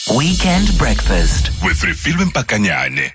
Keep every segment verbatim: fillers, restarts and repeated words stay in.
Weekend Breakfast with Refilwe Mpakanyane.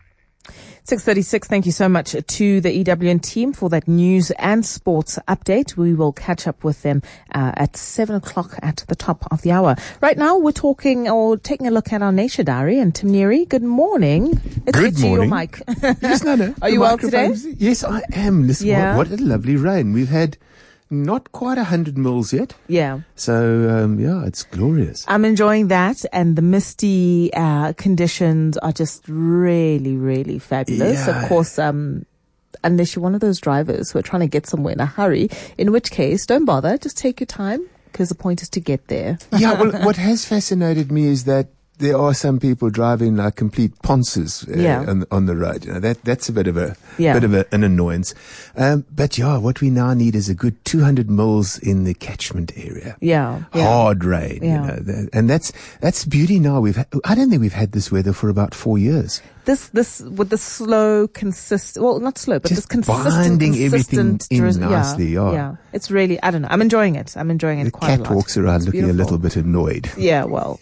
six thirty-six, thank you so much to the E W N team for that news and sports update. We will catch up with them uh, at seven o'clock at the top of the hour. Right now, we're talking or taking a look at our nature diary. And Tim Neary, good morning. It's good morning. Your mic. Yes, no, no. Are you well today? Yes, I am. Listen, Yeah. what, what a lovely rain. We've had not quite a hundred mils yet. Yeah. So, um, yeah, it's glorious. I'm enjoying that, and the misty uh, conditions are just really, really fabulous. Yeah. Of course, um, unless you're one of those drivers who are trying to get somewhere in a hurry, in which case, don't bother, just take your time, because the point is to get there. Yeah, well, what has fascinated me is that there are some people driving like complete ponces uh, Yeah. on, on the road. You know, that that's a bit of a Yeah. bit of a, an annoyance. Um, but yeah, what we now need is a good two hundred mils in the catchment area. Yeah. yeah. Hard rain, Yeah. you know, that, and that's that's beauty. Now we've ha- I don't think we've had this weather for about four years. This, this, with the slow, consistent, well, not slow, but Just this consistent, binding everything consistent, in drizz- nicely, yeah. yeah. It's really, I don't know, I'm enjoying it. I'm enjoying it The quite cat a lot. walks around It's looking a beautiful. little bit annoyed. Yeah, well,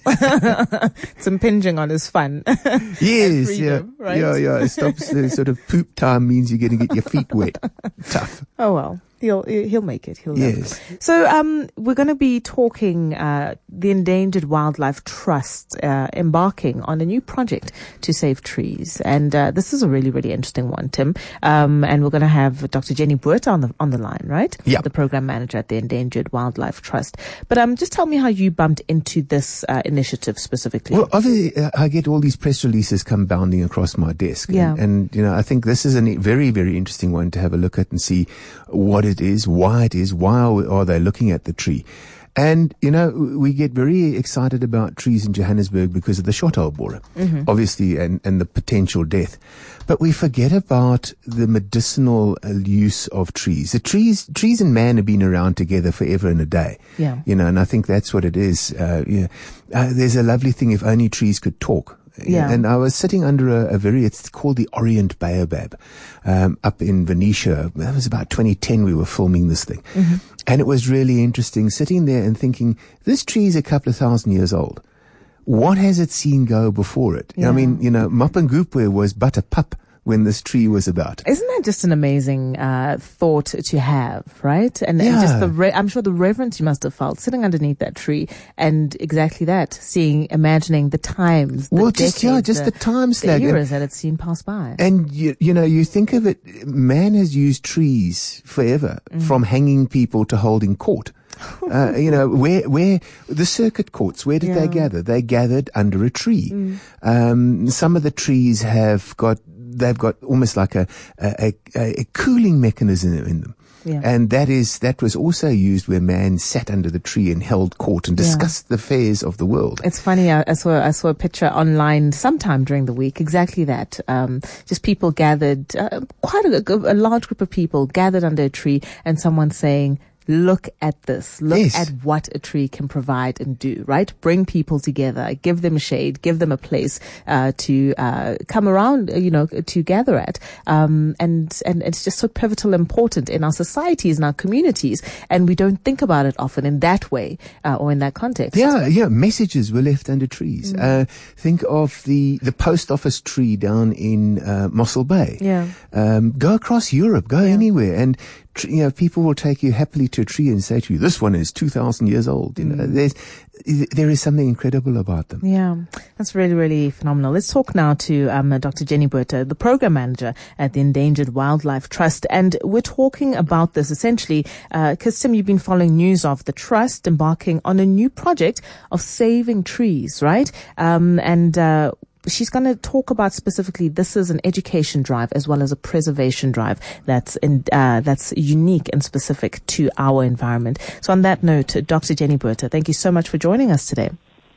it's impinging on his fun. Yes, freedom, yeah, right? yeah, yeah. It stops the sort of poop time means you're going to get your feet wet. Tough. Oh well, he'll he'll make it. He'll live. Yes. So um, we're going to be talking uh, the Endangered Wildlife Trust uh, embarking on a new project to save trees, and uh, this is a really really interesting one, Tim. Um, and we're going to have Doctor Jenny Botha on the on the line, right? Yeah. The program manager at the Endangered Wildlife Trust. But um, just tell me how you bumped into this uh, initiative specifically. Well, obviously, uh, I get all these press releases come bounding across my desk. And, Yeah. and, you know, I think this is a very, very interesting one to have a look at and see what it is, why it is, why are they looking at the tree. And, you know, we get very excited about trees in Johannesburg because of the shot-hole borer, Mm-hmm. obviously, and, and the potential death. But we forget about the medicinal uh, use of trees. The trees, trees and man have been around together forever and a day. Yeah. You know, and I think that's what it is. Uh, yeah. uh, there's a lovely thing, if only trees could talk. Yeah. And I was sitting under a, a very, it's called the Orient Baobab, um, up in Venetia. That was about twenty ten we were filming this thing. Mm-hmm. And it was really interesting sitting there and thinking, this tree is a couple of thousand years old. What has it seen go before it? Yeah. I mean, you know, Mapungubwe was but a pup when this tree was about. Isn't that just an amazing uh, thought to have, right? And, and Yeah. just the re- I'm sure the reverence you must have felt sitting underneath that tree, and exactly that, seeing, imagining the times, the Well, decades, just, yeah, just the time the slag. And- eras that it's seen pass by. And you, you know, you think of it, man has used trees forever, Mm. from hanging people to holding court. uh, you know, where, where the circuit courts, where did Yeah. they gather? They gathered under a tree. Mm. Um, some of the trees have got, they've got almost like a, a, a, a cooling mechanism in them. Yeah. And that is, that was also used where man sat under the tree and held court and Yeah. discussed the affairs of the world. It's funny. I, I saw I saw a picture online sometime during the week. Exactly that. Um, just people gathered, uh, quite a, a large group of people gathered under a tree, and someone saying, "Look at this. Look Yes. at what a tree can provide and do." Right? Bring people together. Give them shade. Give them a place uh, to uh, come around. You know, to gather at. Um, and and it's just so pivotal, important in our societies, in our communities, and we don't think about it often in that way uh, or in that context. Yeah, yeah. Messages were left under trees. Mm. Uh, think of the, the post office tree down in uh, Mossel Bay. Yeah. Um, go across Europe. Go anywhere, and tr- you know, people will take you happily to a tree and say to you, "This one is two thousand years old." You know, there's there is something incredible about them. Yeah, that's really, really phenomenal. Let's talk now to um, Doctor Jenny Botha, the program manager at the Endangered Wildlife Trust. And we're talking about this essentially because, uh, Tim, you've been following news of the trust embarking on a new project of saving trees, right? Um, and uh, she's going to talk about specifically this is an education drive as well as a preservation drive that's in, uh, that's unique and specific to our environment. So on that note, Doctor Jenny Botha, thank you so much for joining us today.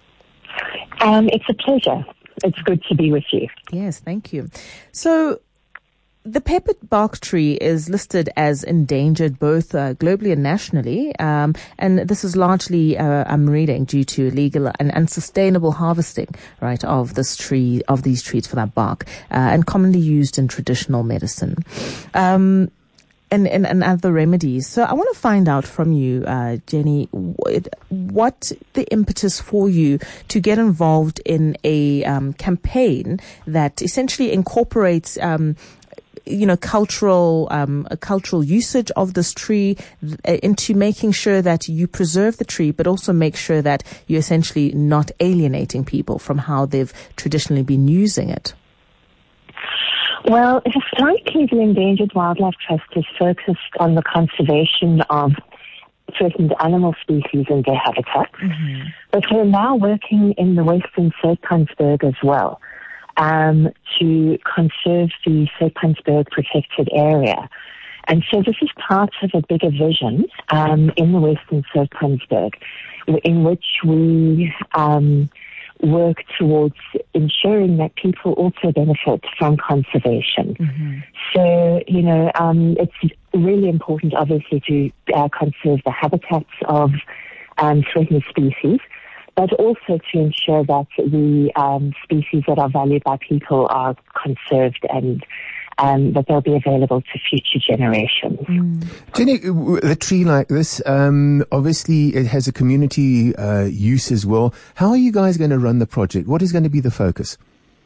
Um, it's a pleasure. It's good to be with you. Yes, thank you. So the pepper bark tree is listed as endangered both uh, globally and nationally, um, and this is largely, uh, I'm reading, due to illegal and unsustainable harvesting, right, of this tree, of these trees for that bark, uh, and commonly used in traditional medicine. Um, and, and, and other remedies. So I want to find out from you, uh, Jenny, what, what the impetus for you to get involved in a um, campaign that essentially incorporates um, you know, cultural, um, a cultural usage of this tree uh, into making sure that you preserve the tree, but also make sure that you're essentially not alienating people from how they've traditionally been using it. Well, historically, the Endangered Wildlife Trust is focused on the conservation of threatened animal species and their habitats. Mm-hmm. But we're now working in the Western Zoutpansberg as well. Um, to conserve the Zoutpansberg protected area. And so this is part of a bigger vision um, in the Western Zoutpansberg, in which we um, work towards ensuring that people also benefit from conservation. Mm-hmm. So, you know, um, it's really important, obviously, to uh, conserve the habitats of um, threatened species, but also to ensure that the um, species that are valued by people are conserved and um, that they'll be available to future generations. Mm. Jenny, a tree like this, um, obviously it has a community uh, use as well. How are you guys going to run the project? What is going to be the focus?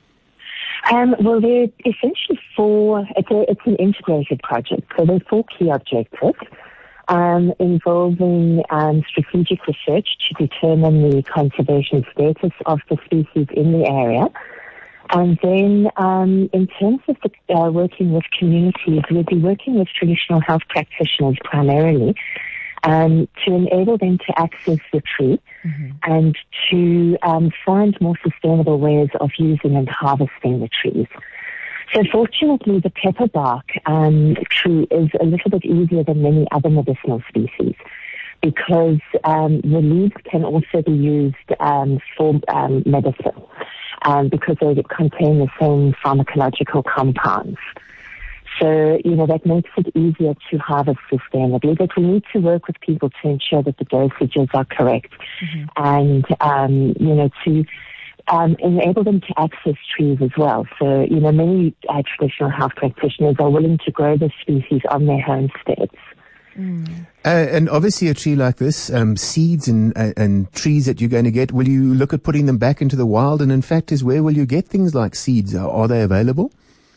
Um, well, there are essentially four, it's, a, it's an integrated project, so there are four key objectives. Um, involving um, strategic research to determine the conservation status of the species in the area. And then um, in terms of the, uh, working with communities, we'll be working with traditional health practitioners primarily um, to enable them to access the tree mm-hmm. and to um, find more sustainable ways of using and harvesting the trees. So fortunately, the pepperbark um, tree is a little bit easier than many other medicinal species because um, the leaves can also be used um, for um, medicine um, because they contain the same pharmacological compounds. So, you know, that makes it easier to harvest sustainably. But we need to work with people to ensure that the dosages are correct mm-hmm. and, um, you know, to Um, enable them to access trees as well. So, you know, many uh, traditional health practitioners are willing to grow the species on their homesteads. Mm. Uh, and obviously a tree like this, um, seeds and, uh, and trees that you're going to get, will you look at putting them back into the wild? And in fact, is where will you get things like seeds? Are, are they available?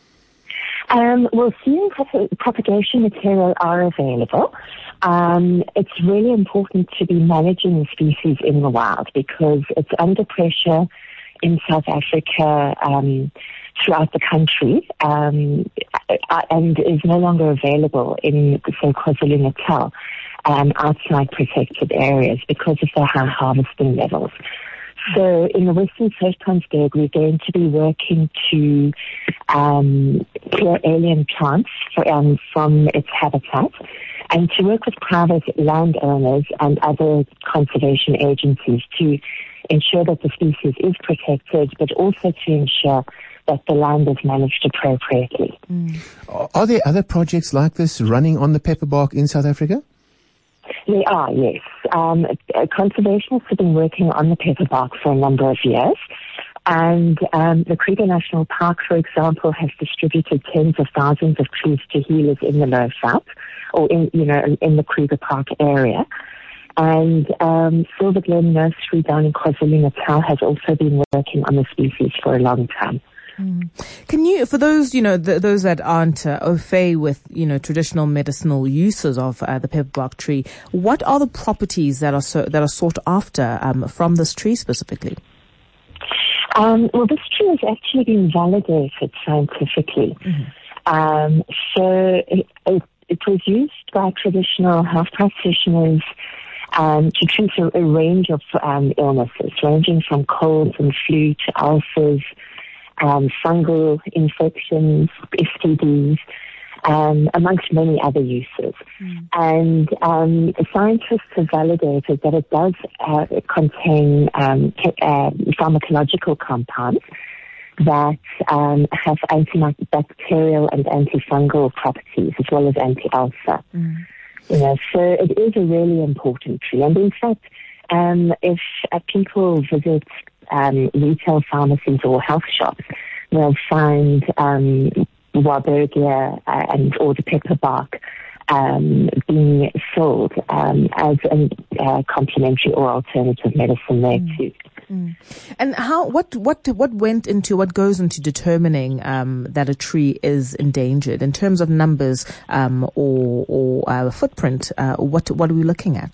Um, well, seed and prop- propagation material are available. Um, it's really important to be managing the species in the wild because it's under pressure in South Africa, um, throughout the country, um, and is no longer available in, say, KwaZulu-Natal, um, outside protected areas because of the high harvesting levels. So in the Western Zoutpansberg, we're going to be working to um, clear alien plants for, um, from its habitat and to work with private landowners and other conservation agencies to ensure that the species is protected, but also to ensure that the land is managed appropriately. Mm. Are there other projects like this running on the pepperbark in South Africa? There are, yes. Um, conservationists have been working on the pepperbark for a number of years. And um, the Kruger National Park, for example, has distributed tens of thousands of trees to healers in the Lower South, or in, you know, in, in the Kruger Park area. And um, Silver Glen Nursery down in KwaZulu-Natal has also been working on the species for a long time. Mm. Can you, for those, you know, th- those that aren't uh, au fait with, you know, traditional medicinal uses of uh, the pepperbark tree, what are the properties that are so, that are sought after um, from this tree specifically? Um, well, this tree has actually been validated scientifically. Mm-hmm. Um, so it, it, it was used by traditional health practitioners um, to treat a, a range of um, illnesses, ranging from colds and flu to ulcers, um, fungal infections, S T Ds, um, amongst many other uses. Mm. And um, scientists have validated that it does uh, contain um, uh, pharmacological compounds that um, have antibacterial and antifungal properties as well as anti-ulcer. Mm. You know, so it is a really important tree. And in fact, um, if uh, people visit um, retail pharmacies or health shops, they'll find um, Warburgia uh, and or the pepperbark um, being sold um, as a uh, complementary or alternative medicine there mm. too. Mm. And how? What? What? What went into? What goes into determining um, that a tree is endangered in terms of numbers um, or or uh, footprint? Uh, what? What are we looking at?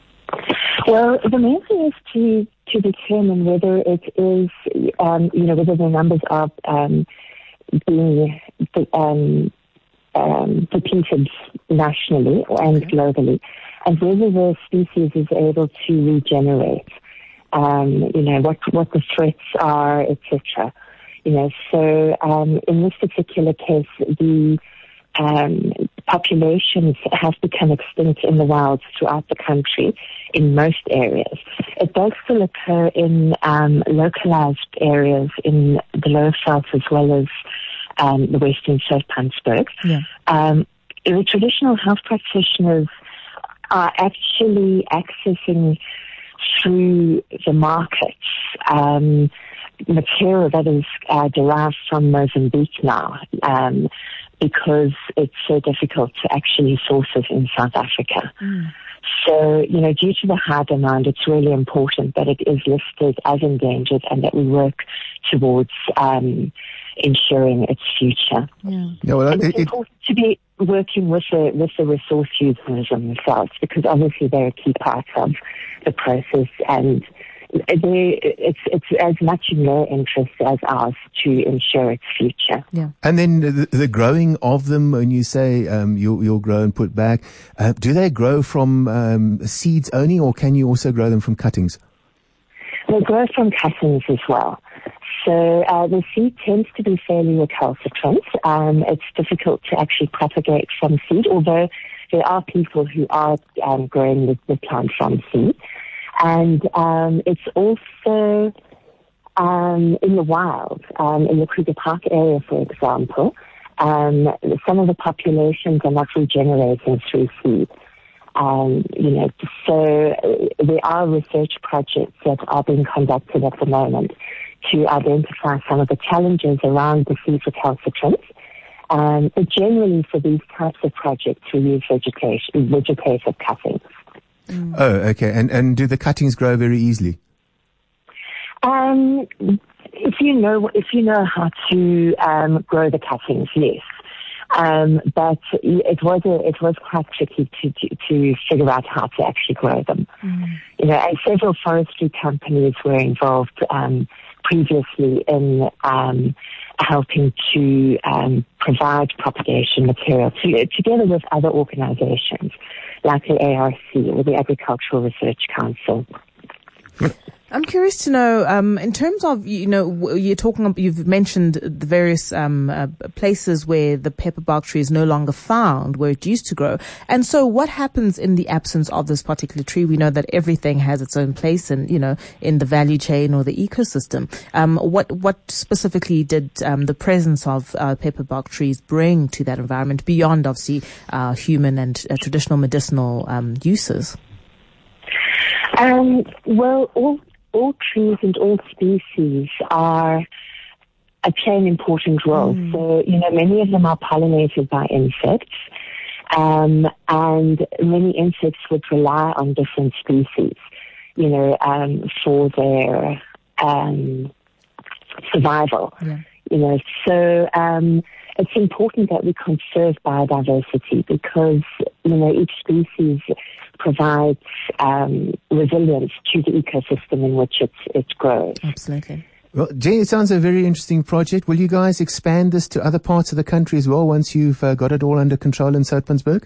Well, the main thing is to to determine whether it is, um, you know, whether the numbers are um, being um, um, depleted nationally and okay. globally, and whether the species is able to regenerate. Um, you know, what what the threats are, et cetera. You know, so um, in this particular case, the um, populations have become extinct in the wild throughout the country in most areas. It does still occur in um, localized areas in the Lower Veld as well as um, the Western Zoutpansberg. Yeah. Um, the traditional health practitioners are actually accessing through the markets um, material that is uh, derived from Mozambique now um, because it's so difficult to actually source it in South Africa. Mm. So, you know, due to the high demand, it's really important that it is listed as endangered and that we work towards um, ensuring its future. Yeah. Yeah, well, and it, it's important it, to be working with the with the resource users themselves, because obviously they're a key part of the process, and they, it's it's as much in their interest as ours to ensure its future. Yeah. And then the, the growing of them, when you say um, you'll, you'll grow and put back, uh, do they grow from um, seeds only, or can you also grow them from cuttings? They grow from cuttings as well. So uh, the seed tends to be fairly recalcitrant. Um, it's difficult to actually propagate from seed, although there are people who are um, growing the, the plant from seed. And um, it's also um, in the wild, um, in the Kruger Park area, for example, um, some of the populations are not regenerating through seed. Um, you know, so uh, there are research projects that are being conducted at the moment to identify some of the challenges around the seed recalcitrance. Um, but generally, for these types of projects, we use vegetation, vegetative cuttings. Mm. Oh, okay. And and do the cuttings grow very easily? Um, if you know if you know how to um, grow the cuttings, yes. Um, but it was a, it was quite tricky to, to to figure out how to actually grow them. Mm. You know, and several forestry companies were involved um, previously in um, helping to um, provide propagation material to, together with other organizations like the A R C or the Agricultural Research Council. I'm curious to know, um, in terms of, you know, you're talking, you've mentioned the various um, uh, places where the pepperbark tree is no longer found, where it used to grow. And so what happens in the absence of this particular tree? We know that everything has its own place in, you know, in the value chain or the ecosystem. Um, what, what specifically did um, the presence of uh, pepperbark trees bring to that environment beyond, obviously, uh, human and uh, traditional medicinal um, uses? Um, well, all all trees and all species are uh, play an important role. Mm. So, you know, many of them are pollinated by insects, um, and many insects would rely on different species, you know, um, for their um, survival. Yeah. You know, so um, it's important that we conserve biodiversity because, you know, each species provides um, resilience to the ecosystem in which it, it grows. Absolutely. Well, Jane, it sounds a very interesting project. Will you guys expand this to other parts of the country as well once you've uh, got it all under control in Zoutpansberg?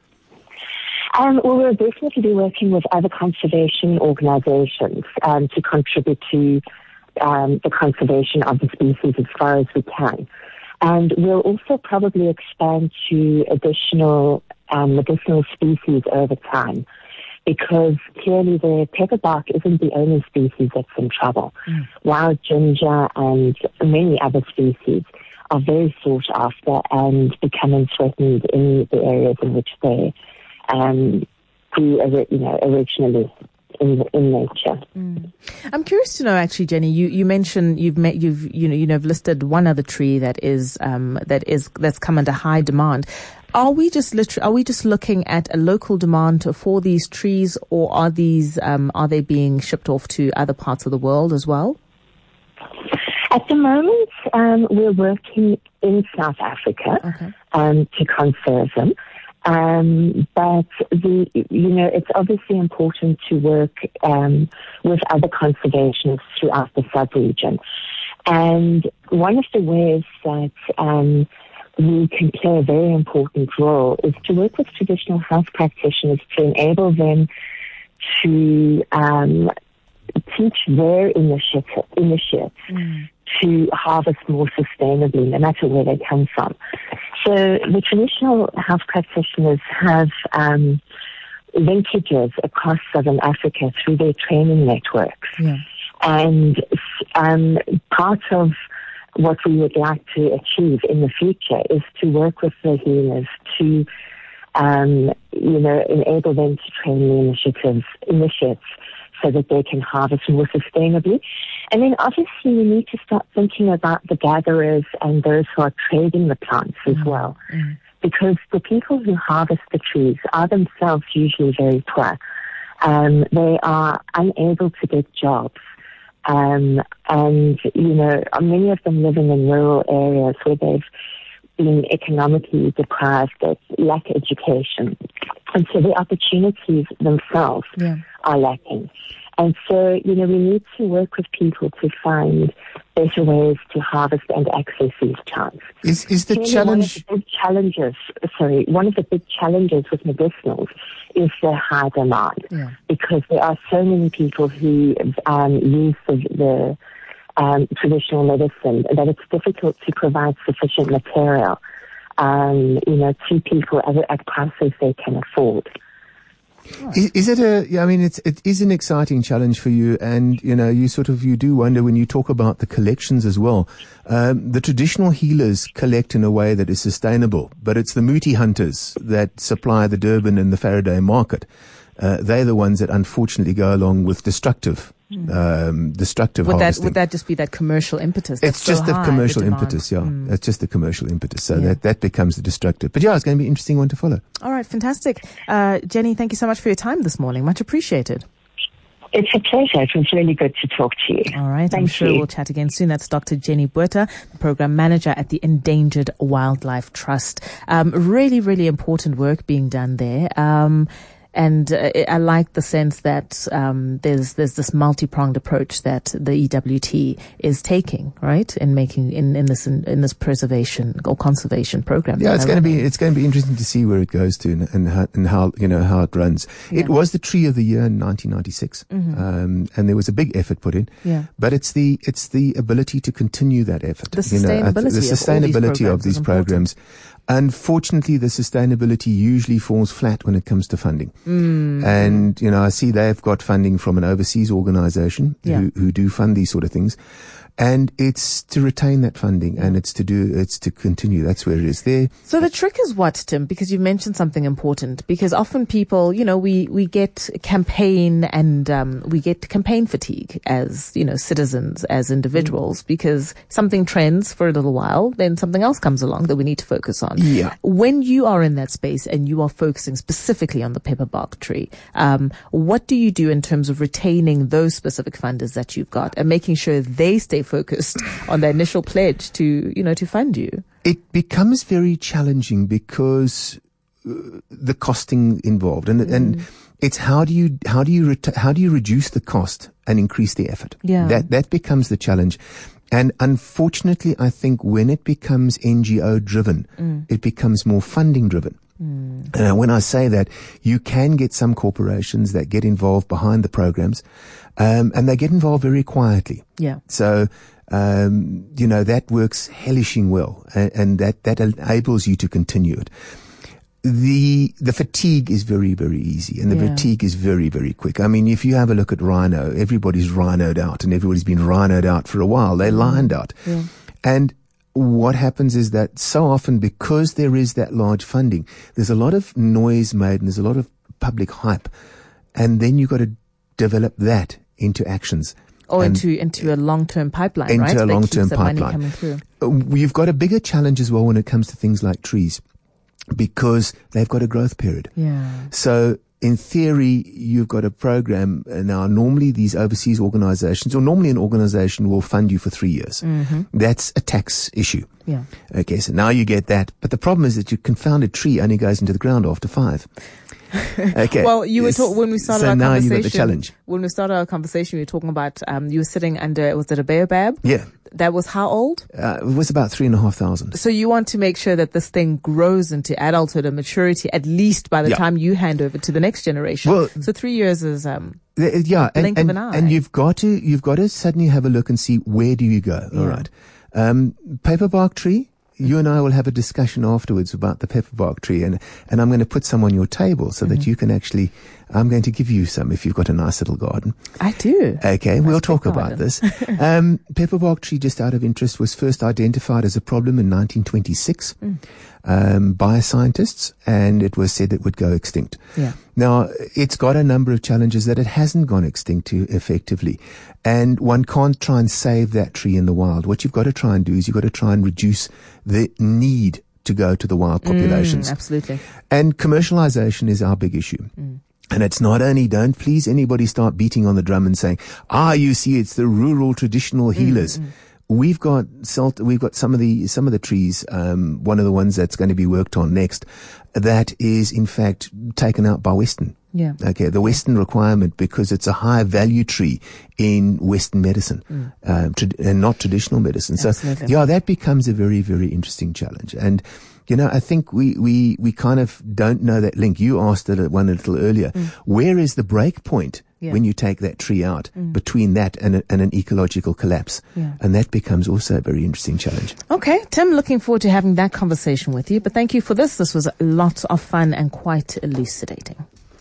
Um, well, we'll definitely be working with other conservation organizations um, to contribute to um, the conservation of the species as far as we can. And we'll also probably expand to additional um, medicinal species over time, because clearly the pepperbark isn't the only species that's in trouble. Mm. Wild ginger and many other species are very sought after and becoming threatened in the areas in which they um, grew, you know, originally. In, in nature. Mm. I'm curious to know, actually, Jenny. You, you mentioned you've met, you've you know you know listed one other tree that is um, that is that's come under high demand. Are we just literally, are we just looking at a local demand for these trees, or are these, um, are they being shipped off to other parts of the world as well? At the moment, um, we're working in South Africa Okay. um, to conserve them. Um, but the, you know, it's obviously important to work um, with other conservationists throughout the sub-region. And one of the ways that um, we can play a very important role is to work with traditional health practitioners to enable them to um, teach their initiative, initiates Mm. to harvest more sustainably, no matter where they come from. So the traditional health practitioners have um, linkages across Southern Africa through their training networks. Yeah. And um, part of what we would like to achieve in the future is to work with the healers to, um, you know, enable them to train the initiatives, initiates so that they can harvest more sustainably. And then obviously we need to start thinking about the gatherers and those who are trading the plants as Mm-hmm. well. Mm-hmm. Because the people who harvest the trees are themselves usually very poor. Um, they are unable to get jobs. Um, and, you know, many of them living in rural areas where they've been economically deprived, they lack education. And so the opportunities themselves Yeah. are lacking. And so, you know, we need to work with people to find better ways to harvest and access these plants. Is is the Clearly, challenge? One of the big challenges, sorry, one of the big challenges with medicinals is the high demand. Yeah. Because there are so many people who um, use the, the um, traditional medicine that it's difficult to provide sufficient material, um, you know, to people at, at prices they can afford. Is, is it a? yeah, I mean, it's it is an exciting challenge for you, and you know, you sort of you do wonder when you talk about the collections as well. Um, the traditional healers collect in a way that is sustainable, but it's the Muti hunters that supply the Durban and the Faraday market. Uh, they're the ones that unfortunately go along with destructive, um, destructive Would that harvesting. would that just be that commercial impetus? That's It's just so the high, commercial demand? impetus, yeah. Mm. It's just the commercial impetus. So Yeah. that, that becomes the destructive. But yeah, it's going to be an interesting one to follow. All right, fantastic. Uh, Jenny, thank you so much for your time this morning. Much appreciated. It's a pleasure. It was really good to talk to you. All right, Thank I'm sure you. we'll chat again soon. That's Doctor Jenny Botha, the program manager at the Endangered Wildlife Trust. Um, really, really important work being done there. Um, And uh, I like the sense that um, there's there's this multi-pronged approach that the E W T is taking, right, in making in, in this in, in this preservation or conservation program. Yeah, it's that going to they're be it's going to be interesting to see where it goes to and, and how and how you know how it runs. Yeah. It was the tree of the year in nineteen ninety-six, Mhm. um, and there was a big effort put in. Yeah. But it's the it's the ability to continue that effort. The you know, I th- sustainability the of all these sustainability of programs is these important. programs. Unfortunately, the sustainability usually falls flat when it comes to funding. Mm. And, you know, I see they've got funding from an overseas organization Yeah. who, who do fund these sort of things. And it's to retain that funding and it's to do, it's to continue. That's where it is there. So the trick is what, Tim? Because you've mentioned something important. Because often people, you know, we, we get campaign and um, we get campaign fatigue as, you know, citizens, as individuals, because something trends for a little while, then something else comes along that we need to focus on. Yeah. When you are in that space and you are focusing specifically on the pepperbark tree, um, what do you do in terms of retaining those specific funders that you've got and making sure they stay focused on the initial pledge to, you know, to fund you? It becomes very challenging because uh, the costing involved and, Mm. and it's how do you, how do you, ret- how do you reduce the cost and increase the effort? Yeah. That, that becomes the challenge. And unfortunately, I think when it becomes N G O driven, Mm. it becomes more funding driven. Mm. Uh, when I say that, you can get some corporations that get involved behind the programs, um, and they get involved very quietly. Yeah. So, um, you know, that works hellishing well, and, and that, that enables you to continue it. The, the fatigue is very, very easy, and the Yeah. fatigue is very, very quick. I mean, if you have a look at rhino, everybody's rhinoed out, and everybody's been rhinoed out for a while. They're lined out. Yeah. And what happens is that so often, because there is that large funding, there's a lot of noise made and there's a lot of public hype. And then you've got to develop that into actions. Or And into into a long-term pipeline, into right? a That long-term keeps the money pipeline. coming through. Uh, You've got a bigger challenge as well when it comes to things like trees. because they've got a growth period. Yeah. So in theory, you've got a program. Now, normally these overseas organizations, or normally an organization will fund you for three years. Mm-hmm. That's a tax issue. Yeah. Okay, so now you get that. But the problem is that your confounded tree only goes into the ground after five. Okay. Well, you were talking when we started so our now conversation. you've got the challenge. When we started our conversation, we were talking about um, you were sitting under, was it a baobab? Yeah. That was how old? Uh, it was about three and a half thousand. So you want to make sure that this thing grows into adulthood and maturity, at least by the Yeah. time you hand over to the next generation. Well, so three years is um. Yeah, and, blink of and, an eye. and you've got to you've got to suddenly have a look and see, where do you go? Yeah. All right, um, paperbark tree. You and I will have a discussion afterwards about the pepperbark tree, and, and I'm going to put some on your table so mm-hmm. that you can actually, I'm going to give you some if you've got a nice little garden. I do. Okay, nice we'll talk garden. about this. um, pepperbark tree, just out of interest, was first identified as a problem in nineteen twenty-six mm. um, by scientists, and it was said it would go extinct. Yeah. Now, it's got a number of challenges that it hasn't gone extinct to effectively. And one can't try and save that tree in the wild. What you've got to try and do is you've got to try and reduce the need to go to the wild populations. Mm, absolutely. And commercialization is our big issue. Mm. And it's not only, don't please anybody start beating on the drum and saying, ah, you see, it's the rural traditional healers. Mm, mm. We've got salt, we've got some of the, some of the trees, um, one of the ones that's going to be worked on next, that is in fact taken out by Western. Yeah. Okay. The Western requirement, because it's a high value tree in Western medicine, mm. um, tra- and not traditional medicine. Absolutely. So yeah, that becomes a very, very interesting challenge. And, you know, I think we, we, we kind of don't know that link. You asked it one a little earlier. Mm. Where is the break point? Yeah. When you take that tree out, mm. between that and, a, and an ecological collapse. Yeah. And that becomes also a very interesting challenge. Okay, Tim, looking forward to having that conversation with you. But thank you for this. This was a lot of fun and quite elucidating.